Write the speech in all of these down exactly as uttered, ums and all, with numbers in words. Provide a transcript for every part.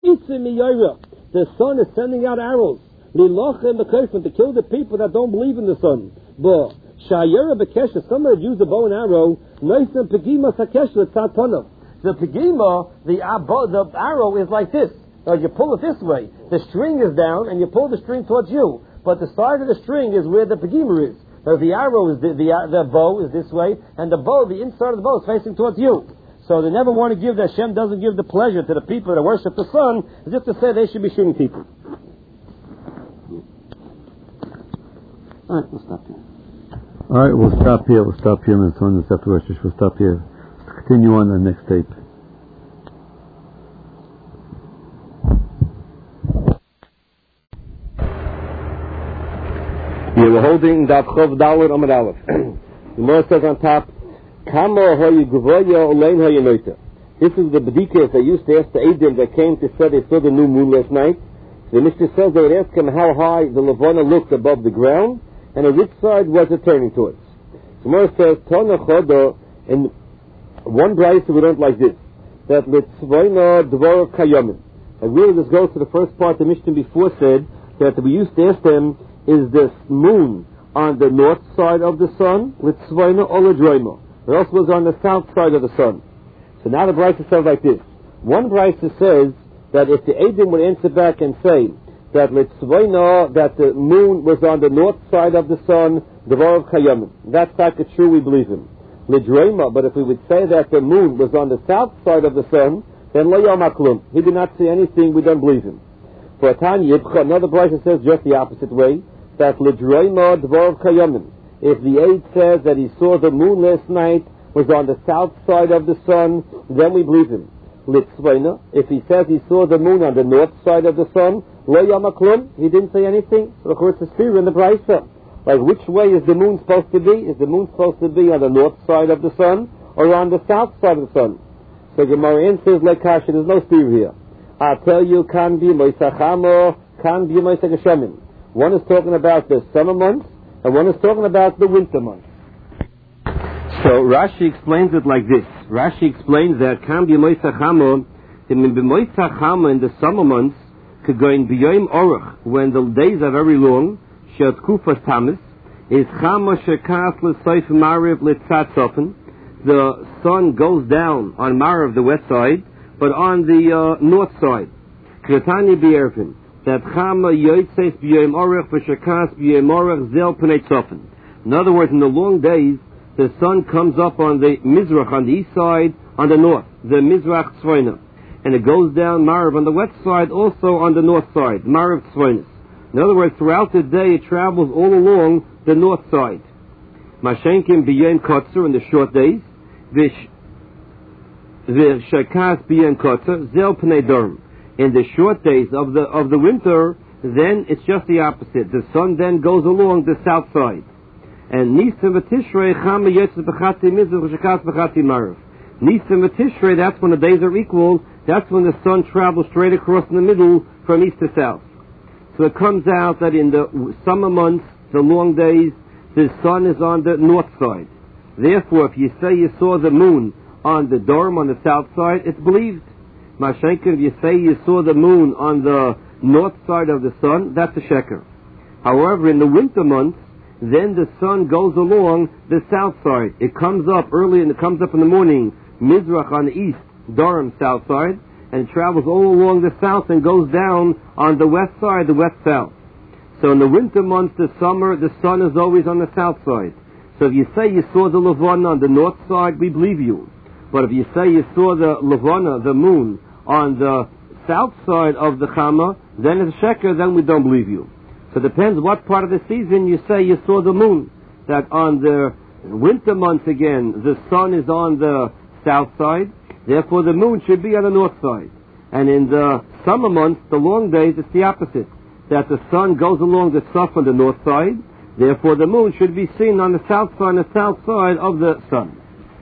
The sun is sending out arrows to kill the people that don't believe in the sun. But somebody used a bow and arrow. The pegima, the, the arrow is like this. Now you pull it this way. The string is down, and you pull the string towards you. But the side of the string is where the pegima is. Now the arrow is the, the the bow is this way, and the bow, the inside of the bow, is facing towards you. So they never want to give, that Hashem doesn't give the pleasure to the people that worship the sun, just to say they should be shooting people. All right, we'll stop here. All right, we'll stop here. We'll stop here. We'll stop here. We'll stop here. Let's continue on the next tape. Yeah, we're holding Daf Chov Dalet Amud Aleph. The Gemara says on top, Kama hoye gvoya olein hoye noita. This is the Bedikas that used to ask the Eidim that came to say they saw the new moon last night. So the Mishnah says they would ask him how high the Levana looked above the ground, and on which side was it turning towards. So Gemara says, Tana Chodo, in one brayso we don't like this, that Litzvoina Dvor Kayamin. And really this goes to the first part the Mishnah before said, that we used to ask them, is this moon on the north side of the sun, Litzvoina or Ledroima? It also was on the south side of the sun. So now the brayso says like this. One brayso says that if the Eidim would answer back and say that Litzvoina, that the moon was on the north side of the sun, Dvar of Kayamin. That's not true, we believe him. Ledroima, but if we would say that the moon was on the south side of the sun, then Lo Yom HaKlum. He did not say anything, we don't believe him. For Tanya, another brayso says just the opposite way, that Ledroima Dvar of Kayamin. If the Eid says that he saw the moon last night was on the south side of the sun, then we believe him. Litzvoina, if he says he saw the moon on the north side of the sun, Lo Yom HaKlum, he didn't say anything. So of course it's fear in the brayso. Like which way is the moon supposed to be? Is the moon supposed to be on the north side of the sun or on the south side of the sun? So Gemara answers like Kasha, there's no fear here. I'll tell you, kan bi moisachamo, kan bi moisachashamim. One is talking about the summer months, and one is talking about the winter months. So Rashi explains it like this. Rashi explains that Kam b'moisachamo, in the summer months, could go in b'yoyim orach, when the days are very long, shet kufa tamis, is chama shekas l'soif mariv l'tzatzofen. The sun goes down on mariv, the west side, but on the uh, north side. Kretani b'ervin. That chama yoytzeis b'yoyim orach v'shekas b'yoyim orach zel p'nei tzofen. In other words, in the long days, the sun comes up on the Mizrach, on the east side, on the north, the Mizrach Tzvoina. And it goes down Mariv on the west side, also on the north side, Mariv Tzvoinis. In other words, throughout the day, it travels all along the north side. Mashenkim b'yem kotzer, in the short days, v'shakas b'yem kotzer, zel pnei dorm. In the short days of the of the winter, then it's just the opposite. The sun then goes along the south side. And Nisan v'Tishrei chama yetzes b'chati mizrach v'shakas b'chati mariv. Nisan v'Tishrei, that's when the days are equal. That's when the sun travels straight across in the middle from east to south. So it comes out that in the summer months, the long days, the sun is on the north side. Therefore, if you say you saw the moon on the dorm on the south side, it's believed. Mashenkin, if you say you saw the moon on the north side of the sun, that's a sheker. However, in the winter months, then the sun goes along the south side. It comes up early and it comes up in the morning, Mizrach on the east, Durham south side, and it travels all along the south and goes down on the west side, the west-south. So in the winter months, the summer, the sun is always on the south side. So if you say you saw the Levana on the north side, we believe you. But if you say you saw the Levana, the moon, on the south side of the Chama, then it's a sheker, then we don't believe you. So it depends what part of the season you say you saw the moon. That on the winter months again, the sun is on the south side, therefore the moon should be on the north side. And in the summer months, the long days, it's the opposite. That the sun goes along the south on the north side, therefore the moon should be seen on the south side, the south side of the sun.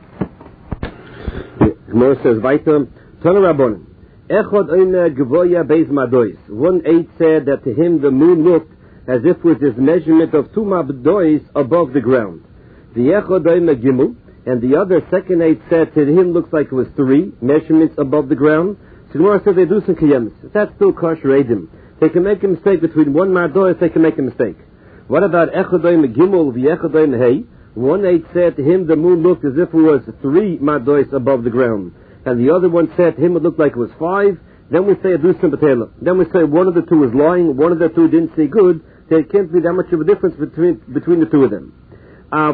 Gemara says, Vaitam, Tana Rabbanan, Echad oine gvoya beis madois. One aide said that to him the moon looked as if with his measurement of two madois above the ground. The echad oine gimel, and the other second aide said to him looks like it was three measurements above the ground. So Gemara says they do some kiyemis. That's still kosher edim. They can make a mistake between one mardois, they can make a mistake. What about Echadoy Megimel v'Echadoy Mehei? One aid said to him the moon looked as if it was three mardois above the ground. And the other one said to him it looked like it was five. Then we say a Dusim Batela. Then we say one of the two was lying, one of the two didn't see good. There can't be that much of a difference between between the two of them. But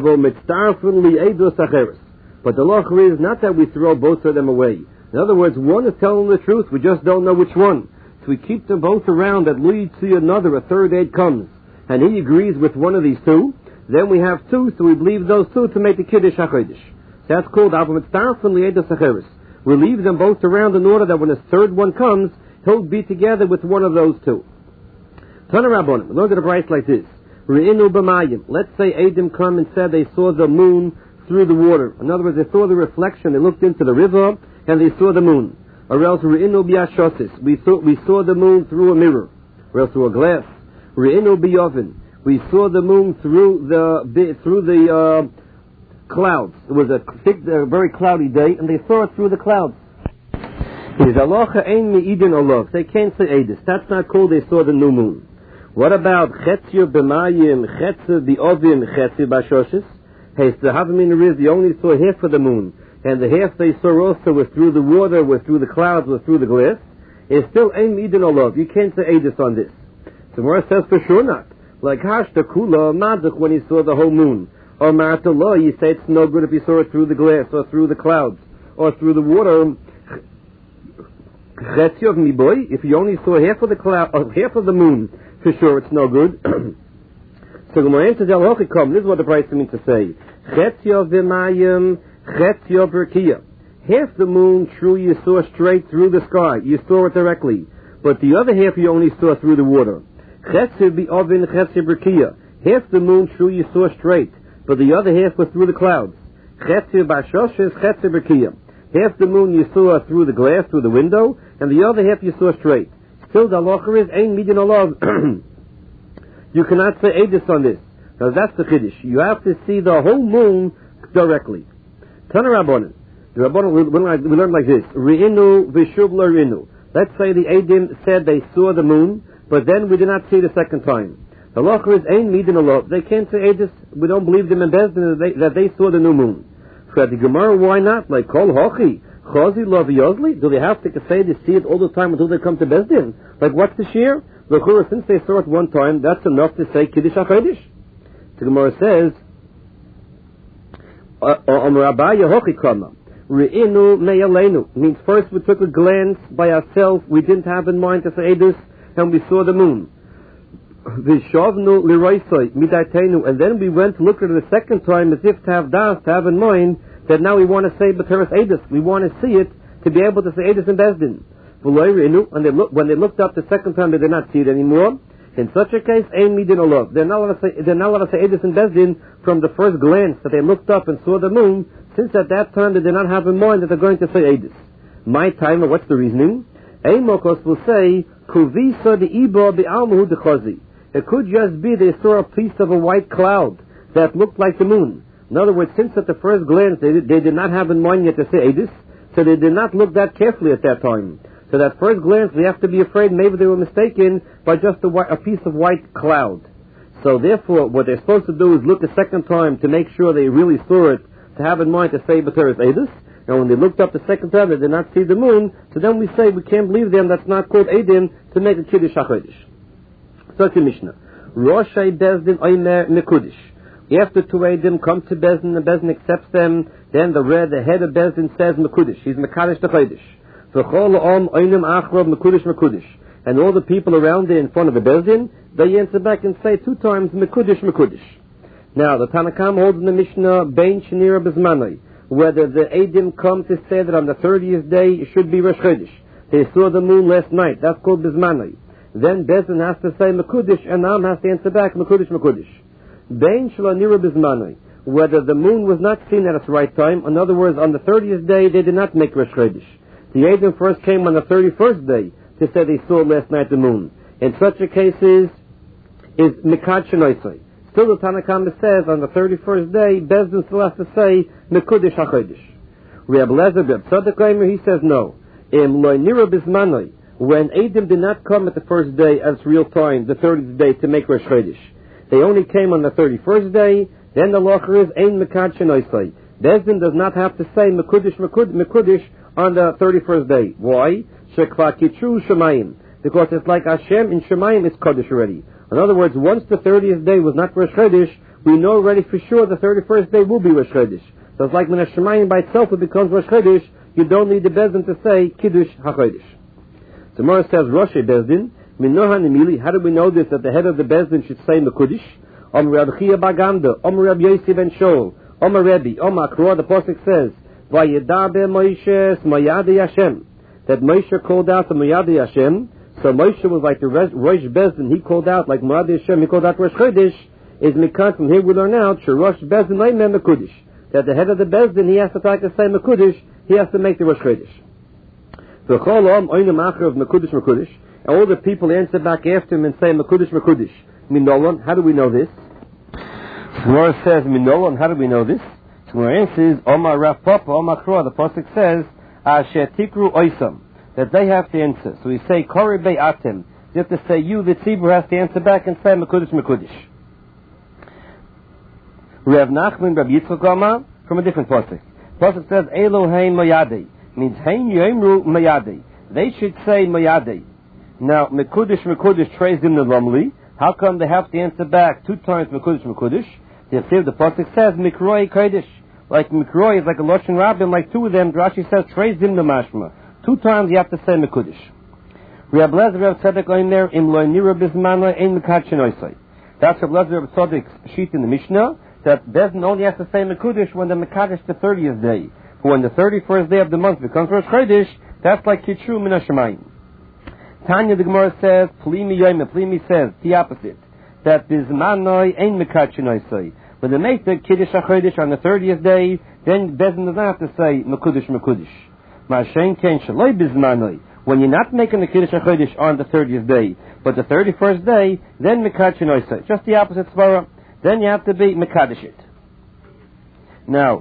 the law is not that we throw both of them away. In other words, one is telling the truth, we just don't know which one. So we keep them both around that leads to another, a third aid comes. And he agrees with one of these two. Then we have two, so we believe those two to make the Kiddush HaChodesh. That's called Avon Mitzdarf and Li'edas HaCheres. We leave them both around in order that when a third one comes, he'll be together with one of those two. Tana Rabbanim, look at a price like this. Re'inu b'mayim. Let's say Adam come and said they saw the moon through the water. In other words, they saw the reflection, they looked into the river, and they saw the moon. Or else Re'inu b'yashosis. We saw, we saw the moon through a mirror. Or else through a glass. Re'inu b'yovin. We saw the moon through the, through the, uh, clouds. It was a thick, uh, very cloudy day, and they saw it through the clouds. They can't say Edis. That's not called they saw the new moon. What about Chetzio b'mayim, Chetzio b'ovim, Chetzio b'ashoshes? Hey, so Havamina is they only saw half of the moon, and the half they saw also was through the water, was through the clouds, was through the glass. It's still Ein Eden Olav. You can't say Edis on this. So Mora says for sure not. Like Hashta Kula Madach when he saw the whole moon. Or Ma'atullah, you say it's no good if you saw it through the glass, or through the clouds, or through the water. Chetzio of Miboy, if you only saw half of the cloud, or half of the moon, for sure it's no good. So Gemara answers Al Hochikom. This is what the price means to say. Chetzio v'mayim, chetzio b'rkiya. Half the moon, true, you saw straight through the sky. You saw it directly. But the other half you only saw through the water. Chetzio b'ovin, chetzio b'rkiya. Half the moon, true, you saw straight. But the other half was through the clouds. Chetzio b'ashoshes, chetzio b'rkiya. Half the moon you saw through the glass, through the window, and the other half you saw straight. Still, the halacha is Ein Midin Olav. You cannot say Edis on this. Now that's the Kiddush. You have to see the whole moon directly. Tana Rabbanan. The Rabbanan, we, we learn like this. Re'inu v'shuv l're'inu. Let's say the Edim said they saw the moon, but then we did not see the second time. The halacha is Ein Midin Olav. They can't say Edis. We don't believe them in Bezdin that they, that they saw the new moon. For the Gemara, why not? Like Kol Hochi. Chazi Lav Yozli? Do they have to say they see it all the time until they come to Bezdin? Like what's the shear? L'chura, since they saw it one time, that's enough to say Kiddush HaChodesh. The Gemara says, Om Rabaya Hochikama, Re'inu Me'aleinu. Means first we took a glance by ourselves, we didn't have in mind to say Edus, and we saw the moon. V'shavnu L'roisoi Midaitenu, and then we went to look at it a second time as if to have das, to have in mind that now we want to say B'teres Edus. We want to see it to be able to say Edus in Bezdin. And they look, when they looked up the second time, they did not see it anymore. In such a case, Ein Midin Olav. They're not allowed to say, they're not allowed to say Edis and Bezdin from the first glance that they looked up and saw the moon, since at that time they did not have in mind that they're going to say Edis. My time, what's the reasoning? Eimokos will say, Kuvisa de Iba be'almuhu de Chazi. It could just be they saw a piece of a white cloud that looked like the moon. In other words, since at the first glance they did, they did not have in mind yet to say Edis, so they did not look that carefully at that time. So that first glance, we have to be afraid maybe they were mistaken by just a, white, a piece of white cloud. So therefore, what they're supposed to do is look a second time to make sure they really saw it, to have in mind to say B'teres Edus. And when they looked up the second time, they did not see the moon, so then we say we can't believe them, that's not called Edim, to make a Kiddush HaChodesh. So the Mishnah. Roshai Bezdin Omer Mekudish. After two Edim come to Bezdin, and Bezdin accepts them, then the red, the head of Bezdin says Mekudish. He's Mekadosh the Chodesh. And all the people around there in front of the Bezdin, they answer back and say two times Mekudish, Mekudish. Now the Tanakam holds in the Mishnah Bein Shnira Bezmanai, whether the Edim come to say that on the thirtieth day it should be Rosh Chodesh. They saw the moon last night. That's called Bezmanai. Then Bezdin has to say Mekudish, and Am has to answer back Mekudish, Mekudish. Bein Shnira Bezmanai, whether the moon was not seen at its right time. In other words, on the thirtieth day they did not make Rosh Chodesh. The Edim first came on the thirty-first day to say they saw last night the moon. In such a case is, is Mikad Shenoisai. Still the Tanakhama says on the thirty-first day, Bezdin still has to say Mekudish HaChodesh. Reb Lezer Beb Tzadok Omer, he says no. Im loy nira bismanoi, when Eidim did not come at the first day as real time, the thirtieth day, to make Rosh Chodesh. They only came on the thirty-first day, then the locher is Ein Mekad Shenoisai. Bezdin does not have to say Mekudish Mekud, Mekudish on the thirty-first day. Why? Shekva Kitru Shemayim. Because it's like Hashem in Shemayim is Kodesh already. In other words, once the thirtieth day was not Rosh Chodesh, we know already for sure the thirty-first day will be Rosh Chodesh. So it's like when a Shemayim by itself it becomes Rosh Chodesh, you don't need the Bezdin to say Kiddush HaChodesh. The Gemara says, Rosh Bezdin, Minoha Nemili, how do we know this, that the head of the Bezdin should say Mekudish? Om Reb Chia Baganda, Om Reb Yossi ben Shol, Om Rebbe, Om Akro, the Pasuk says, Vayedabe Moshe Mayadi Hashem, that Moshe called out to Mayadi Hashem. So Moshe was like the Rosh Bezdin, he called out like Mayadi Hashem, he called out Rosh Chodesh, is Mikan, from here we learn out, Rosh Bezdin Leimen Mekudish, that the head of the Bezdin, he has to try to say Mekudish, he has to make the Rosh Chodesh. So Cholom, Oinam Acher of Mekudish Mekudish, and all the people answer back after him and say Mekudish Mekudish. Minolan, how do we know this? Gemara says Minolan, how do we know this? Gemara answers Omar Rav Papa, Omar Kroa, the Pasuk says Asher Tikru Oisam, that they have to answer. So we say Kori Bei Atem. You have to say you, the tzibur, has to answer back and say Mekudish Mekudish. Rav Nachman Rav Yitzchak Omar, from a different Pasuk. Pasuk says Elohim Mayadei, means Hein Yemru Mayadei. They should say Mayadei. Now Mekudish Mekudish trays in the Lomli. How come they have to answer back two times Mekudish Mekudish? The the Pasuk says Mikroi Kodesh. Like Mikroi is like a Loshen Rabbin, like two of them, Rashi says trays in the Mashma. Two times you have to say Mekudish. Reb Lezer Reb Tzedek Omer Im Lo Nira Bismana Ein Mekad Shenoisai. That's Reb Lezer Reb Tzedek's sheet in the Mishnah, that Bezdin only has to say Mekudish when the Mekadesh the thirtieth day. But when the thirty-first day of the month becomes Rosh Chodesh, that's like Kitru Min HaShemayim. Tanya the Gemara says, Plimi Yoime, Plimi says, the opposite, that Bismanoi Ein Mekad Shenoisai. When they make the Kiddush HaChodesh on the thirtieth day, then Bezdin does not have to say Mekudish Mekudish. Ma'ashen Ken Shaloi Bismanoi. When you're not making the Kiddush HaChodesh on the thirtieth day, but the thirty-first day, then Mekad Shenoisai. Just the opposite svara. Then you have to be Mekadesh it. Now,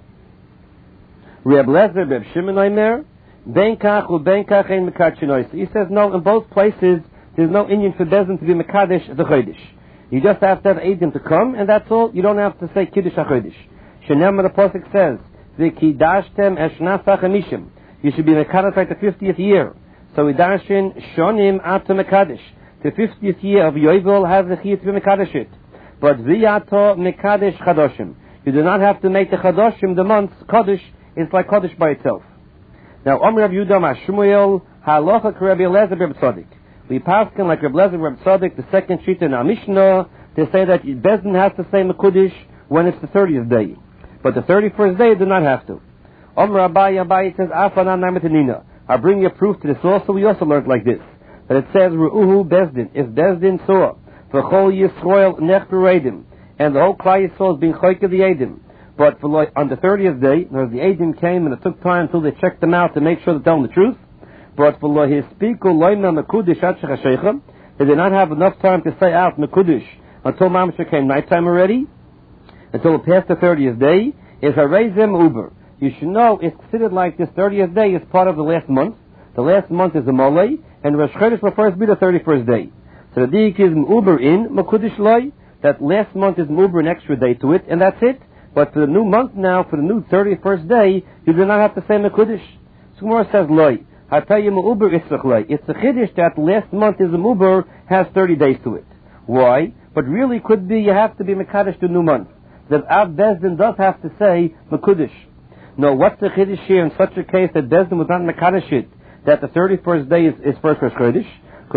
Reb Lezer, Reb Shimon Omer, Ben Kach u Ben Kach Ein Mekad Shenoisai. He says no, in both places there's no Indian for Bezdin to be Mekadesh the Chodesh. You just have to have Eidim to come, and that's all. You don't have to say Kiddush HaChodesh. Shenem the Pasuk says, V'kidashtem eshnasach emishim. You should be Mekadesh like the fiftieth year. So we dash in Shonim Ata Mekadesh. The fiftieth year of Yovel has the Chiyah to be Mekadesh it. But V'yato Mekadesh Chadoshim. You do not have to make the Chadoshim, the months, Kodesh, it's like Kodesh by itself. Now, Om Rav Yudah Mashmuel, Halacha Rabbi Eliezer Reb Tzadik. We pass him like Rabbi Eliezer Reb Tzadik, the second sheet in our Mishnah, to say that Bezdin has to say Mekudish when it's the thirtieth day. But the thirty-first day, do not have to. Om Rabbi Abai says, Afana Namatanina. I'll bring you a proof to this also. We also learned like this. That it says, Ru'uhu Bezdin. If Bezdin saw, V'chol Yisroel Nech B'Reidim, and the whole Klal Yisrael is being Choyke the Eidim. But for like, on the thirtieth day, the Eidim came and it took time until they checked them out to make sure they're telling the truth. But for his speaker, Loima Mekudish Atshech HaSheichem, they did not have enough time to say out Mekudish until Mamsha came nighttime already, until it passed the thirtieth day. Is Harezim Uber. You should know it's considered like this thirtieth day is part of the last month. The last month is the Molei, and Rosh Chodesh will first be the thirty-first day. So the Dik is Uber in Mekudish Loi, that last month is Uber an extra day to it, and that's it. But for the new month now, for the new thirty-first day, you do not have to say Mekudish. So Gemara says Loi. I tell you, Uber Itzrach Loi. It's a Chiddush that last month is a Uber has thirty days to it. Why? But really could be you have to be Mekadesh the new month. That Av Bezdin does have to say Mekudish. No, what's the Chiddush here in such a case that Bezdin was not Mekadesh it, that the thirty-first day is, is first Rosh Chodesh? Because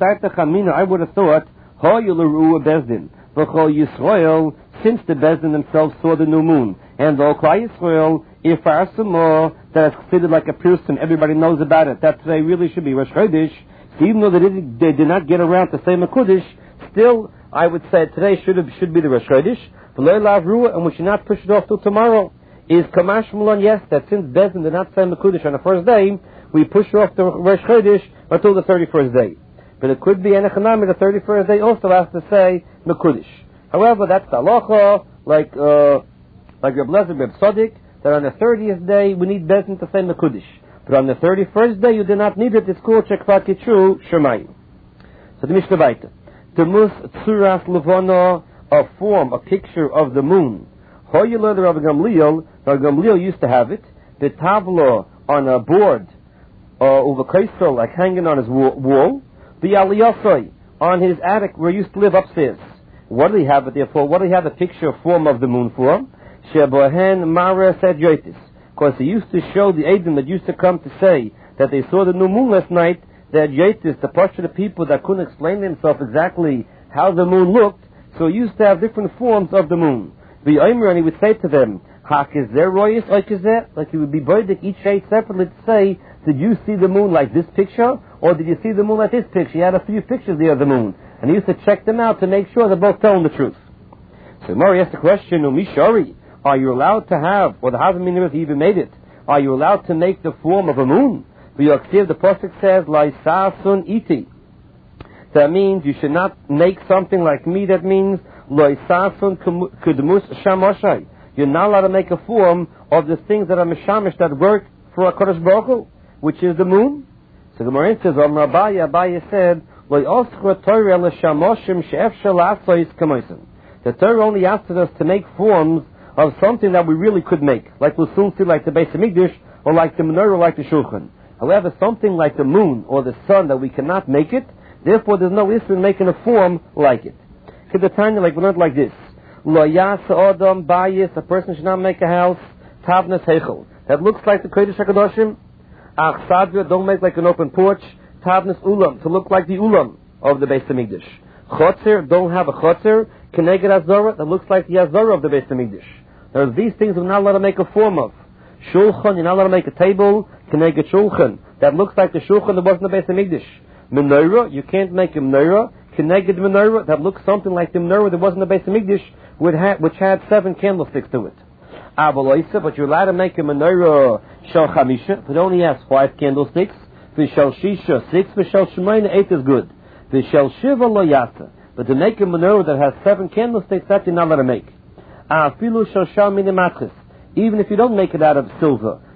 I would have thought, Ho Yularu Bezdin, V'chol Yisrael, since the Bezdin themselves saw the new moon, and the Klal Yisrael, if Arsamo, that is considered like a person, everybody knows about it, that today really should be Rosh Chodesh. So even though they did, they did not get around to say Mekudish, still, I would say today should have, should be the Rosh Chodesh, and we should not push it off till tomorrow. Is Kamash Mulon, yes, that since Bezdin did not say Mekudish on the first day, we push off the Rosh Chodesh until the thirty-first day. But it could be Enechanami, the thirty-first day also has to say Mekudish. However, that's the halacha, like, uh, like Reb Lezer Reb Tzadik, that on the thirtieth day we need Bezdin to say Mekudish. But on the thirty-first day, you do not need it. It's called Shekvat Kitru Shemayim. So the Mishnah Vaita. Temus Tzuras Levono, a form, a picture of the moon. Hoyele the Rav Gamliel, Rav Gamliel used to have it. The tavlo on a board, uh, over kaisel, like hanging on his wall. The aliyasoi, on his attic where he used to live upstairs. What do he have it there for? What do he have a picture form of the moon for? Shebohen Mara said Yotis. Because he used to show the Edom that used to come to say that they saw the new moon last night, that Yotis, the part of the people that couldn't explain themselves exactly how the moon looked, so he used to have different forms of the moon. The Omer, and he would say to them, Hak is there royus, like is there? Like he would be boidik each shade separately to say, did you see the moon like this picture, or did you see the moon like this picture? He had a few pictures there of the moon, and he used to check them out to make sure they're both telling the truth. So Mari asked the question, Umishari, are you allowed to have, or the Havamim if he even made it, are you allowed to make the form of a moon? The Pasuk says, Laisasun iti. That means you should not make something like me. That means Laisasun kudmus shamoshai. You're not allowed to make a form of the things that are mishamish, that work for a Kodesh Baruch Hu, which is the moon. So the Gemara says, Om Rabaya, Abaya said, the Torah only asked us to make forms of something that we really could make, like we'll soon see, like the Beis Hamikdash, or like the menorah, or like the Shulchan. However, something like the moon or the sun that we cannot make it, therefore there's no issue in making a form like it. Kedatanya, like we learned like this: Lo yasa adam bayis, a person should not make a house tavnas heichel that looks like the Kodesh HaKadoshim. Ach sadra, don't make like an open porch. Tavnas ulam, to look like the ulam of the Beis Hamikdash. Chotzer, don't have a chotzer. Keneged azara, that looks like the azara of the Beis Hamikdash. Now, these things we're not allowed to make a form of. Shulchan, you're not allowed to make a table. Keneged shulchan, that looks like the shulchan that wasn't the Beis Hamikdash. Menorah, you can't make a menorah. Keneged menorah, that looks something like the menorah that wasn't the Beis Hamikdash, which had seven candlesticks to it. Avaloisa, but you're allowed to make a menorah shel chamisha, but only has five candlesticks. V'shel shisha, six. V'shel shemayna, eight is good. V'shel shiva lo yasa, but to make a menorah that has seven candlesticks, that you're not allowed to make. Afilu shel shal minimatris, even if you don't make it out of silver.